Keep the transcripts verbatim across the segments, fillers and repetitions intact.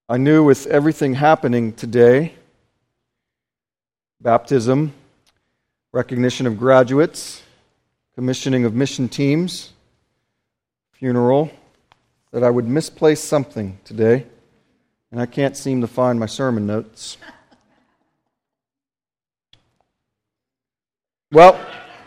I knew with everything happening today, baptism, recognition of graduates, commissioning of mission teams, funeral, that I would misplace something today, and I can't seem to find my sermon notes. Well,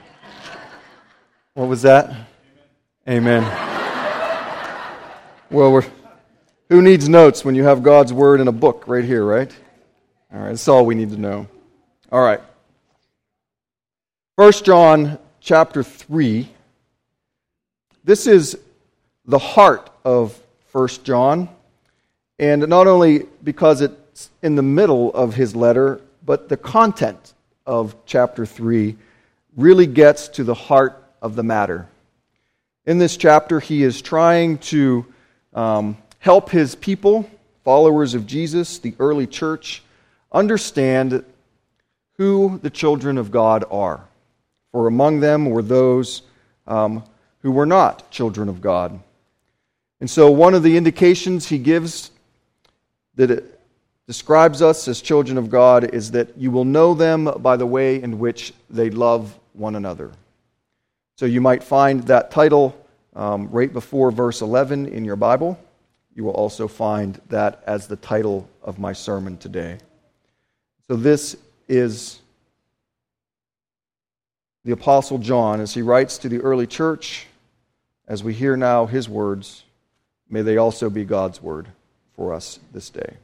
what was that? Amen. Well, we're, who needs notes when you have God's Word in a book right here, right? All right, that's all we need to know. All right. First John chapter three. This is the heart of First John, and not only because it's in the middle of his letter, but the content of chapter three really gets to the heart of the matter. In this chapter, he is trying to um, help his people, followers of Jesus, the early church, understand who the children of God are. For among them were those um, who were not children of God. And so one of the indications he gives that it describes us as children of God is that you will know them by the way in which they love one another. So you might find that title um, right before verse eleven in your Bible. You will also find that as the title of my sermon today. So this is the Apostle John as he writes to the early church. As we hear now his words, may they also be God's word for us this day.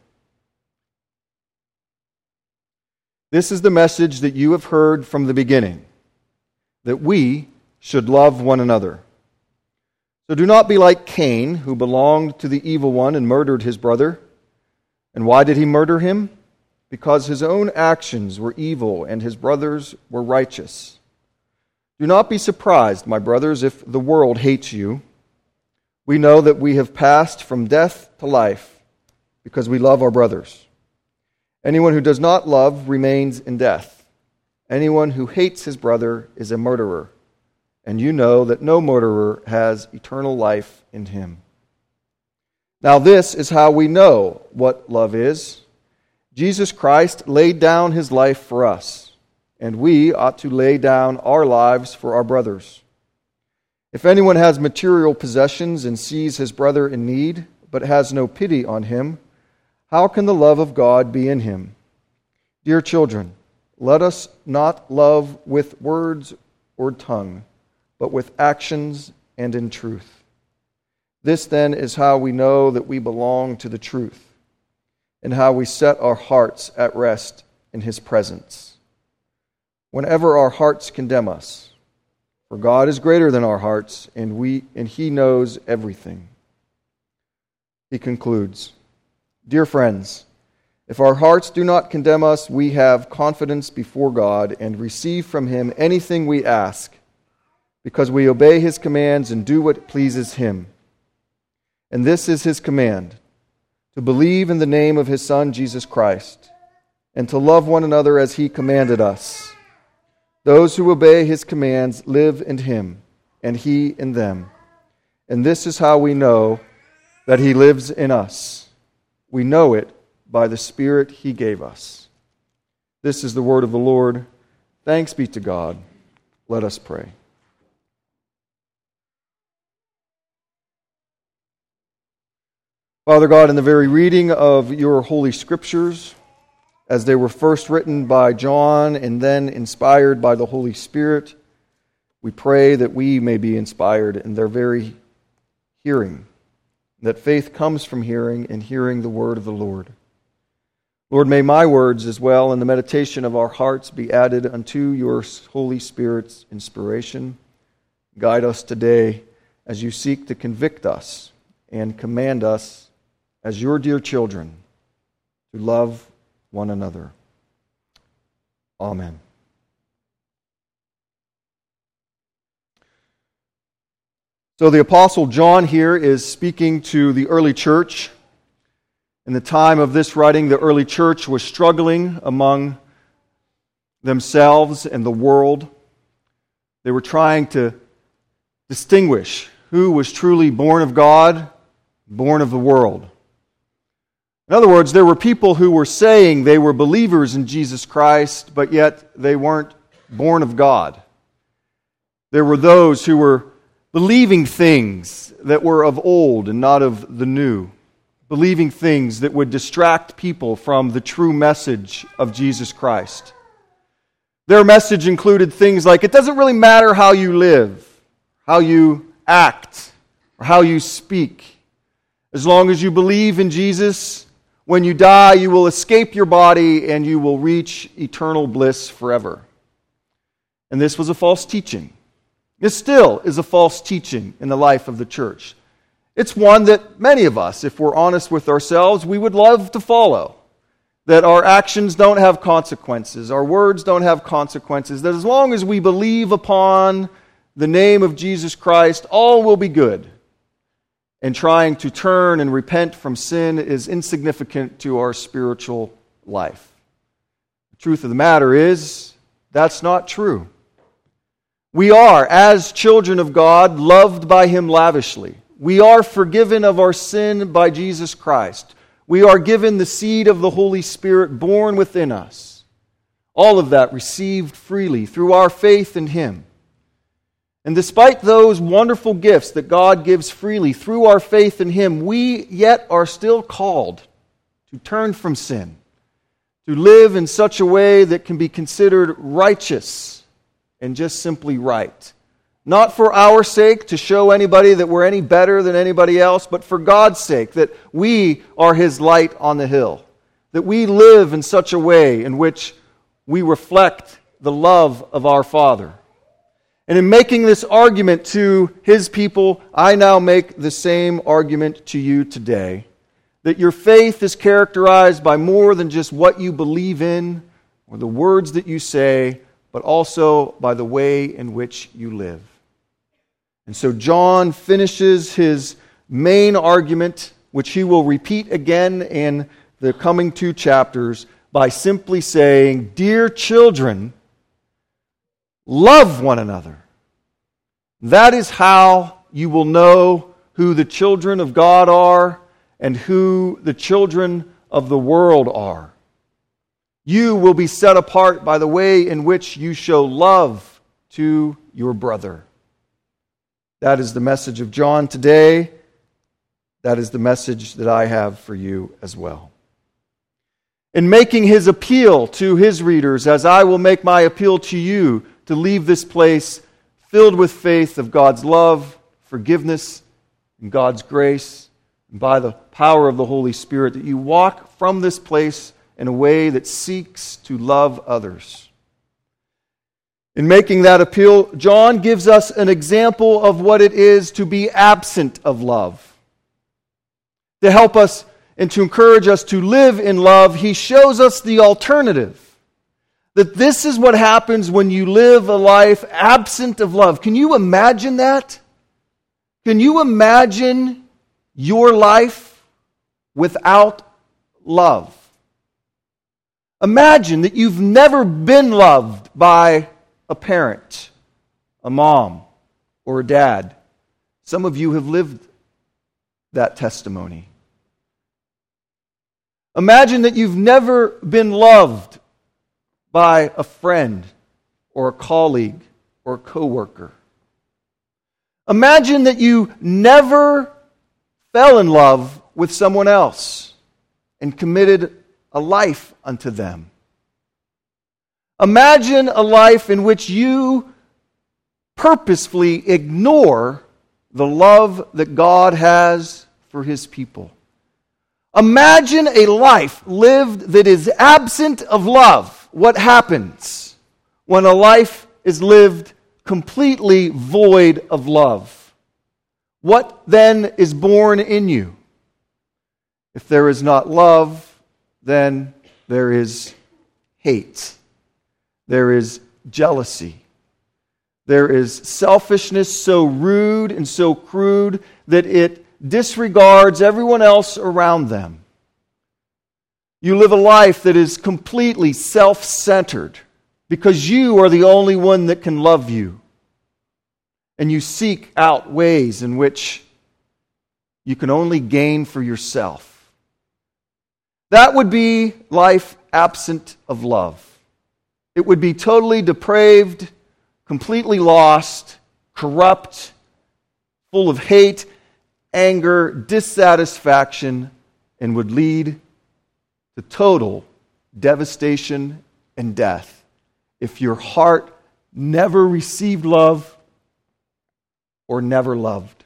This is the message that you have heard from the beginning, that we should love one another. So do not be like Cain, who belonged to the evil one and murdered his brother. And why did he murder him? Because his own actions were evil and his brothers were righteous. Do not be surprised, my brothers, if the world hates you. We know that we have passed from death to life because we love our brothers. Anyone who does not love remains in death. Anyone who hates his brother is a murderer, and you know that no murderer has eternal life in him. Now this is how we know what love is. Jesus Christ laid down his life for us, and we ought to lay down our lives for our brothers. If anyone has material possessions and sees his brother in need, but has no pity on him, how can the love of God be in him? Dear children, let us not love with words or tongue, but with actions and in truth. This then is how we know that we belong to the truth, and how we set our hearts at rest in his presence. Whenever our hearts condemn us, for God is greater than our hearts, and we and he knows everything. He concludes, Dear friends, if our hearts do not condemn us, we have confidence before God and receive from him anything we ask, because we obey his commands and do what pleases him. And this is his command, to believe in the name of his Son, Jesus Christ, and to love one another as he commanded us. Those who obey his commands live in him, and he in them. And this is how we know that he lives in us. We know it by the Spirit he gave us. This is the word of the Lord. Thanks be to God. Let us pray. Father God, in the very reading of your holy scriptures, as they were first written by John and then inspired by the Holy Spirit, we pray that we may be inspired in their very hearing, that faith comes from hearing and hearing the word of the Lord. Lord, may my words as well and the meditation of our hearts be added unto your Holy Spirit's inspiration. Guide us today as you seek to convict us and command us as your dear children to love one another. Amen. So the Apostle John here is speaking to the early church. In the time of this writing, the early church was struggling among themselves and the world. They were trying to distinguish who was truly born of God, born of the world. In other words, there were people who were saying they were believers in Jesus Christ, but yet they weren't born of God. There were those who were believing things that were of old and not of the new, believing things that would distract people from the true message of Jesus Christ. Their message included things like, it doesn't really matter how you live, how you act, or how you speak. As long as you believe in Jesus, when you die, you will escape your body and you will reach eternal bliss forever. And this was a false teaching. This still is a false teaching in the life of the church. It's one that many of us, if we're honest with ourselves, we would love to follow. That our actions don't have consequences, our words don't have consequences, that as long as we believe upon the name of Jesus Christ, all will be good. And trying to turn and repent from sin is insignificant to our spiritual life. The truth of the matter is, that's not true. We are, as children of God, loved by Him lavishly. We are forgiven of our sin by Jesus Christ. We are given the seed of the Holy Spirit born within us. All of that received freely through our faith in Him. And despite those wonderful gifts that God gives freely through our faith in Him, we yet are still called to turn from sin, to live in such a way that can be considered righteous and just simply right. Not for our sake, to show anybody that we're any better than anybody else, but for God's sake, that we are His light on the hill. That we live in such a way in which we reflect the love of our Father. And in making this argument to His people, I now make the same argument to you today. That your faith is characterized by more than just what you believe in or the words that you say, but also by the way in which you live. And so John finishes his main argument, which he will repeat again in the coming two chapters, by simply saying, "Dear children, love one another. That is how you will know who the children of God are and who the children of the world are. You will be set apart by the way in which you show love to your brother." That is the message of John today. That is the message that I have for you as well. In making his appeal to his readers, as I will make my appeal to you, to leave this place filled with faith of God's love, forgiveness, and God's grace, and by the power of the Holy Spirit, that you walk from this place in a way that seeks to love others. In making that appeal, John gives us an example of what it is to be absent of love. To help us and to encourage us to live in love, he shows us the alternative. That this is what happens when you live a life absent of love. Can you imagine that? Can you imagine your life without love? Imagine that you've never been loved by a parent, a mom, or a dad. Some of you have lived that testimony. Imagine that you've never been loved by a friend or a colleague or a coworker. Imagine that you never fell in love with someone else and committed a life unto them. Imagine a life in which you purposefully ignore the love that God has for His people. Imagine a life lived that is absent of love. What happens when a life is lived completely void of love? What then is born in you? If there is not love, then there is hate. There is jealousy. There is selfishness so rude and so crude that it disregards everyone else around them. You live a life that is completely self-centered because you are the only one that can love you. And you seek out ways in which you can only gain for yourself. That would be life absent of love. It would be totally depraved, completely lost, corrupt, full of hate, anger, dissatisfaction, and would lead to total devastation and death if your heart never received love or never loved.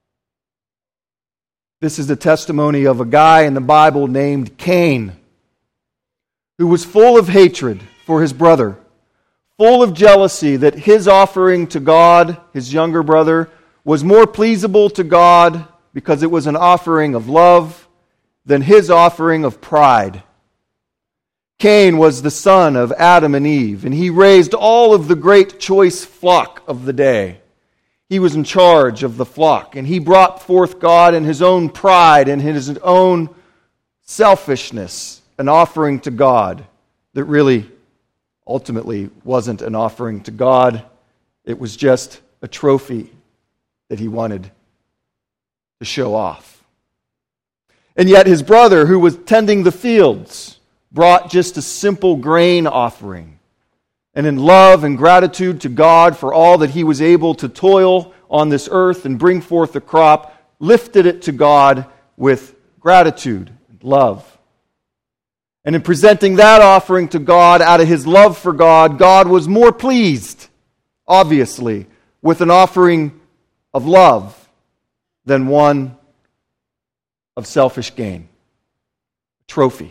This is the testimony of a guy in the Bible named Cain, who was full of hatred for his brother, full of jealousy that his offering to God, his younger brother, was more pleasable to God because it was an offering of love than his offering of pride. Cain was the son of Adam and Eve, and he raised all of the great choice flock of the day. He was in charge of the flock, and he brought forth God in his own pride and his own selfishness, an offering to God that really ultimately wasn't an offering to God. It was just a trophy that he wanted to show off. And yet his brother, who was tending the fields, brought just a simple grain offering. And in love and gratitude to God for all that he was able to toil on this earth and bring forth a crop, lifted it to God with gratitude and love. And in presenting that offering to God out of his love for God, God was more pleased, obviously, with an offering of love than one of selfish gain. A trophy.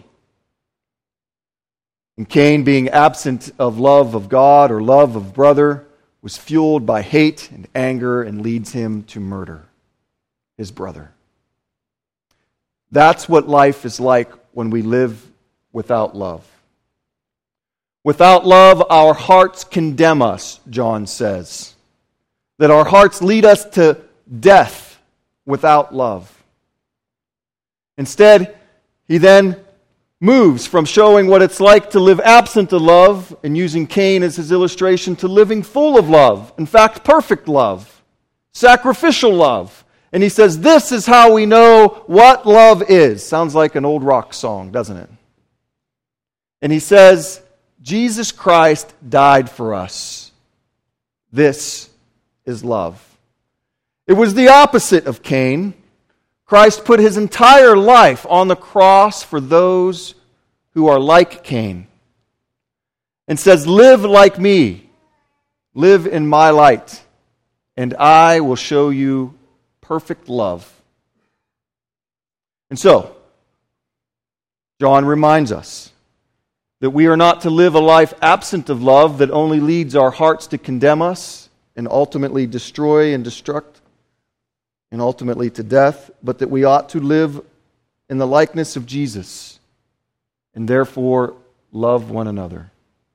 And Cain, being absent of love of God or love of brother, was fueled by hate and anger and leads him to murder his brother. That's what life is like when we live without love. Without love, our hearts condemn us, John says. That our hearts lead us to death without love. Instead, he then moves from showing what it's like to live absent of love and using Cain as his illustration to living full of love. In fact, perfect love. Sacrificial love. And he says, this is how we know what love is. Sounds like an old rock song, doesn't it? And he says, Jesus Christ died for us. This is love. It was the opposite of Cain. Christ put his entire life on the cross for those who are like Cain. And says, live like me. Live in my light. And I will show you perfect love. And so, John reminds us that we are not to live a life absent of love that only leads our hearts to condemn us and ultimately destroy and destruct and ultimately to death, but that we ought to live in the likeness of Jesus and therefore love one another.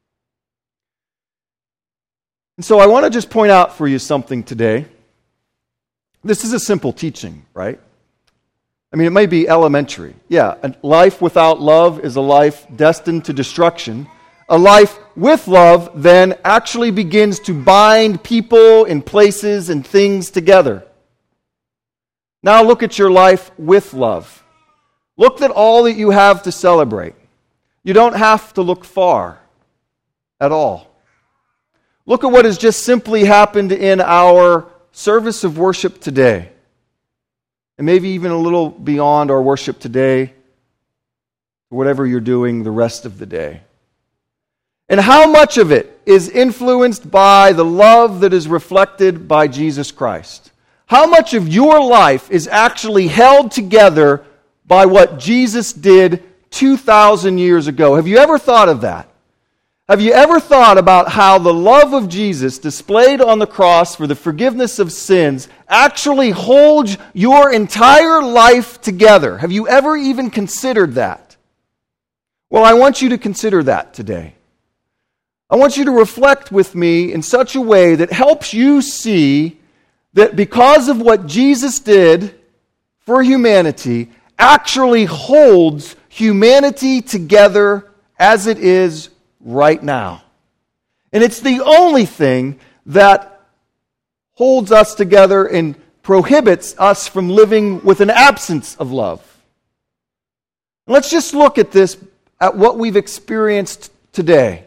And so I want to just point out for you something today. This is a simple teaching, right? I mean, it may be elementary. Yeah, a life without love is a life destined to destruction. A life with love then actually begins to bind people and places and things together. Now look at your life with love. Look at all that you have to celebrate. You don't have to look far at all. Look at what has just simply happened in our service of worship today. And maybe even a little beyond our worship today, whatever you're doing the rest of the day. And how much of it is influenced by the love that is reflected by Jesus Christ? How much of your life is actually held together by what Jesus did two thousand years ago? Have you ever thought of that? Have you ever thought about how the love of Jesus displayed on the cross for the forgiveness of sins actually holds your entire life together? Have you ever even considered that? Well, I want you to consider that today. I want you to reflect with me in such a way that helps you see that because of what Jesus did for humanity, actually holds humanity together as it is right now. And it's the only thing that holds us together and prohibits us from living with an absence of love. Let's just look at this, at what we've experienced today.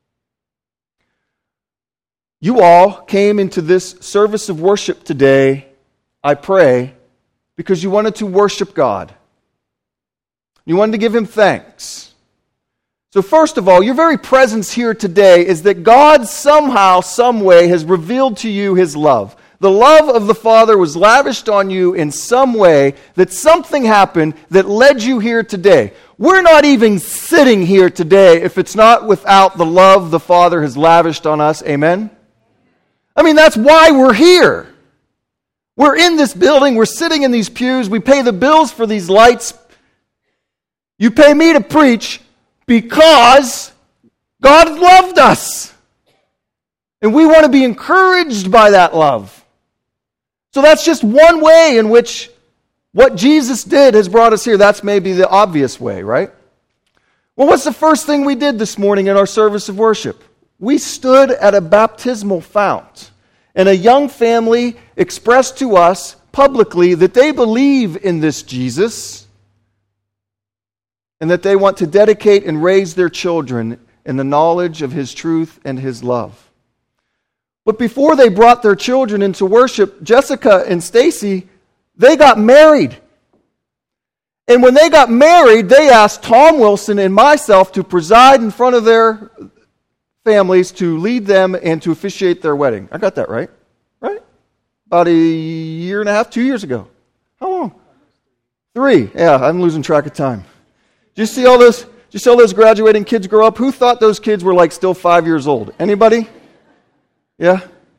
You all came into this service of worship today, I pray, because you wanted to worship God. You wanted to give Him thanks. So first of all, your very presence here today is that God somehow, some way, has revealed to you His love. The love of the Father was lavished on you in some way, that something happened that led you here today. We're not even sitting here today if it's not without the love the Father has lavished on us. Amen? I mean, that's why we're here. We're in this building, we're sitting in these pews, we pay the bills for these lights. You pay me to preach because God loved us. And we want to be encouraged by that love. So that's just one way in which what Jesus did has brought us here. That's maybe the obvious way, right? Well, what's the first thing we did this morning in our service of worship? We stood at a baptismal fount, and a young family expressed to us publicly that they believe in this Jesus and that they want to dedicate and raise their children in the knowledge of His truth and His love. But before they brought their children into worship, Jessica and Stacy, they got married. And when they got married, they asked Tom Wilson and myself to preside in front of their families, to lead them and to officiate their wedding. I got that right? Right? About a year and a half, two years ago. How long? Three. Yeah, I'm losing track of time. Did you see all those, did you see all those graduating kids grow up? Who thought those kids were like still five years old? Anybody? Yeah?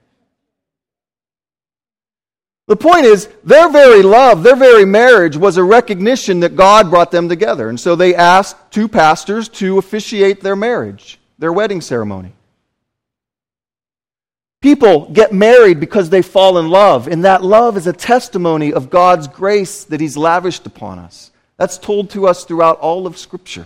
The point is, their very love, their very marriage was a recognition that God brought them together. And so they asked two pastors to officiate their marriage, their wedding ceremony. People get married because they fall in love, and that love is a testimony of God's grace that He's lavished upon us. That's told to us throughout all of Scripture.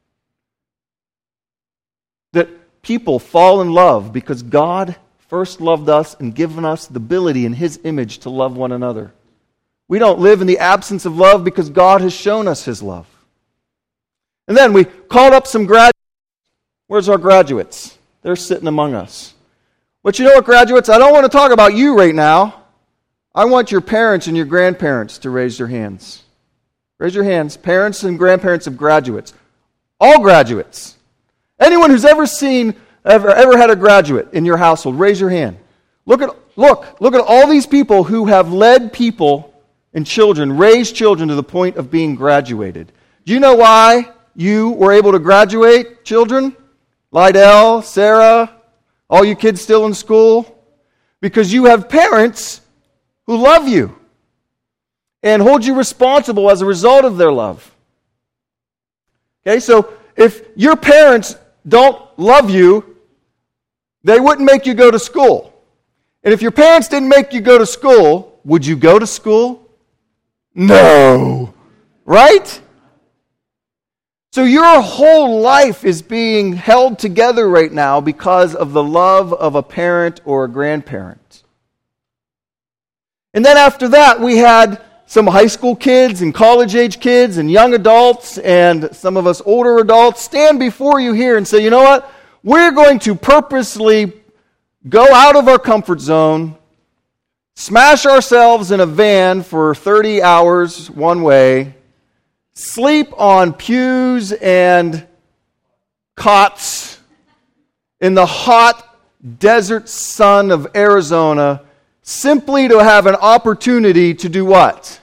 That people fall in love because God first loved us and given us the ability in His image to love one another. We don't live in the absence of love because God has shown us His love. And then we called up some graduates. Where's our graduates? They're sitting among us. But you know what, graduates? I don't want to talk about you right now. I want your parents and your grandparents to raise their hands. Raise your hands. Parents and grandparents of graduates. All graduates. Anyone who's ever seen, ever, ever had a graduate in your household, raise your hand. Look at, look, look at all these people who have led people and children, raised children to the point of being graduated. Do you know why you were able to graduate, children? Lydell, Sarah, all you kids still in school? Because you have parents who love you and hold you responsible as a result of their love. Okay, so if your parents don't love you, they wouldn't make you go to school. And if your parents didn't make you go to school, would you go to school? No. Right? So your whole life is being held together right now because of the love of a parent or a grandparent. And then after that, we had some high school kids and college-age kids and young adults and some of us older adults stand before you here and say, you know what? We're going to purposely go out of our comfort zone, smash ourselves in a van for thirty hours one way, sleep on pews and cots in the hot desert sun of Arizona simply to have an opportunity to do what?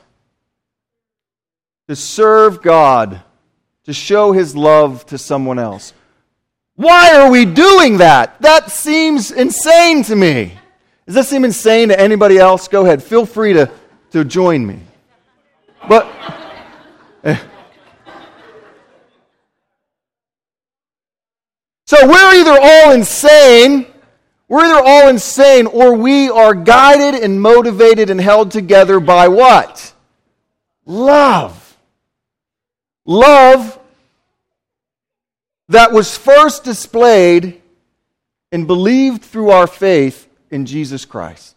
To serve God, to show His love to someone else. Why are we doing that? That seems insane to me. Does that seem insane to anybody else? Go ahead, feel free to, to join me. But so we're either all insane, we're either all insane, or we are guided and motivated and held together by what? Love. Love that was first displayed and believed through our faith in Jesus Christ.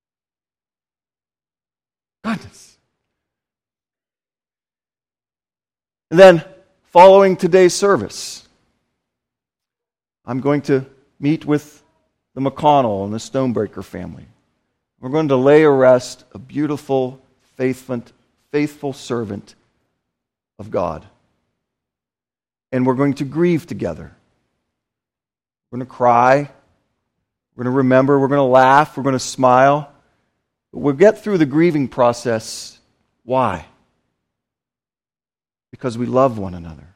Goodness. And then, following today's service, I'm going to meet with the McConnell and the Stonebreaker family. We're going to lay to rest a beautiful, faithful, faithful servant of God. And we're going to grieve together. We're going to cry. We're going to remember. We're going to laugh. We're going to smile. But we'll get through the grieving process. Why? Because we love one another.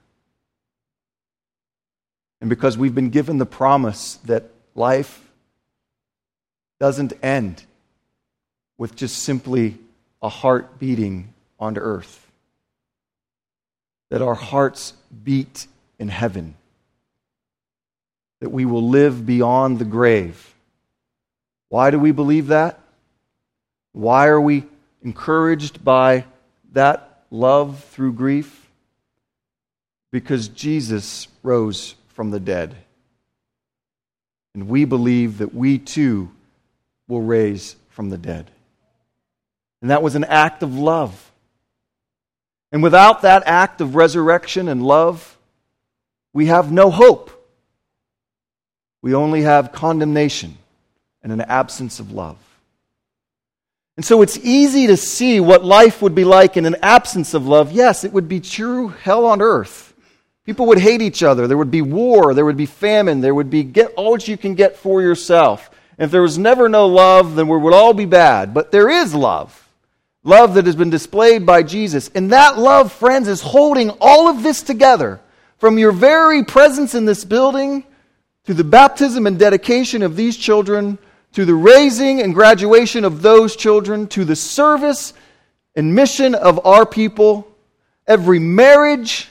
And because we've been given the promise that life doesn't end with just simply a heart beating on earth. That our hearts beat in heaven. That we will live beyond the grave. Why do we believe that? Why are we encouraged by that love through grief? Because Jesus rose from the dead. And we believe that we too will raise from the dead. And that was an act of love. And without that act of resurrection and love, we have no hope. We only have condemnation and an absence of love. And so it's easy to see what life would be like in an absence of love. Yes, it would be true hell on earth. People would hate each other. There would be war. There would be famine. There would be get all that you can get for yourself. And if there was never no love, then we would all be bad. But there is love. Love that has been displayed by Jesus. And that love, friends, is holding all of this together. From your very presence in this building, to the baptism and dedication of these children, to the raising and graduation of those children, to the service and mission of our people, every marriage,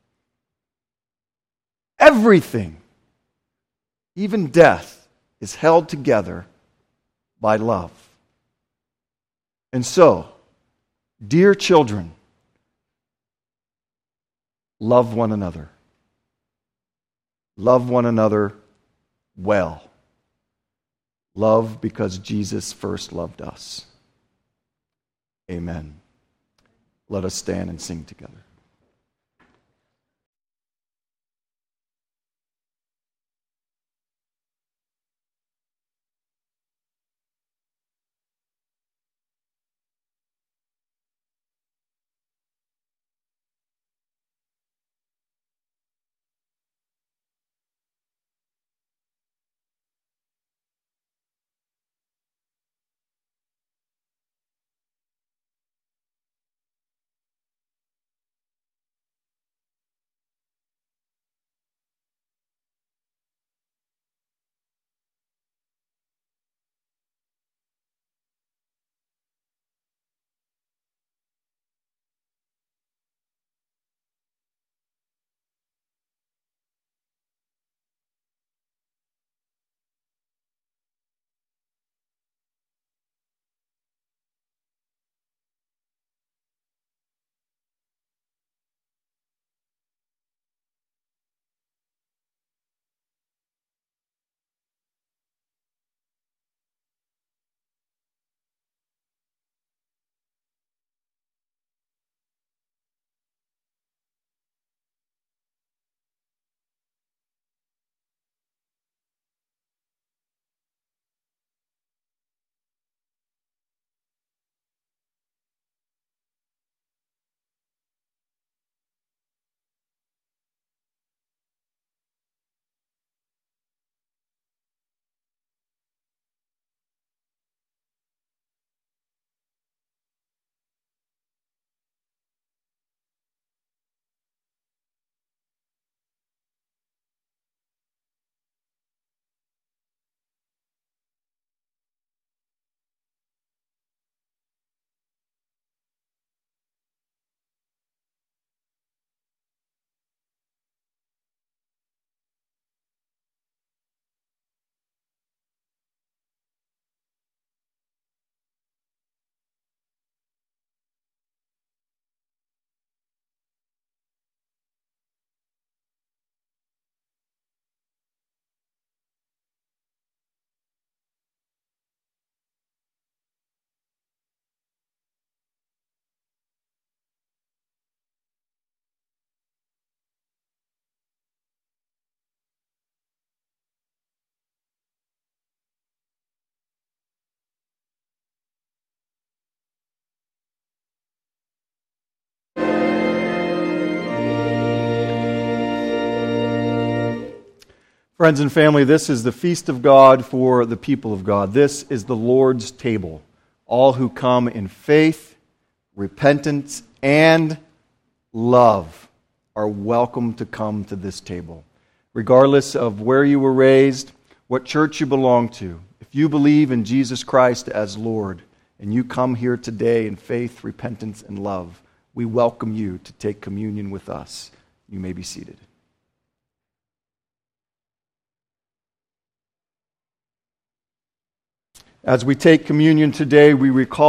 everything, even death, is held together by love. And so, dear children, love one another. Love one another well. Love because Jesus first loved us. Amen. Let us stand and sing together. Friends and family, this is the feast of God for the people of God. This is the Lord's table. All who come in faith, repentance, and love are welcome to come to this table. Regardless of where you were raised, what church you belong to, if you believe in Jesus Christ as Lord, and you come here today in faith, repentance, and love, we welcome you to take communion with us. You may be seated. As we take communion today, we recall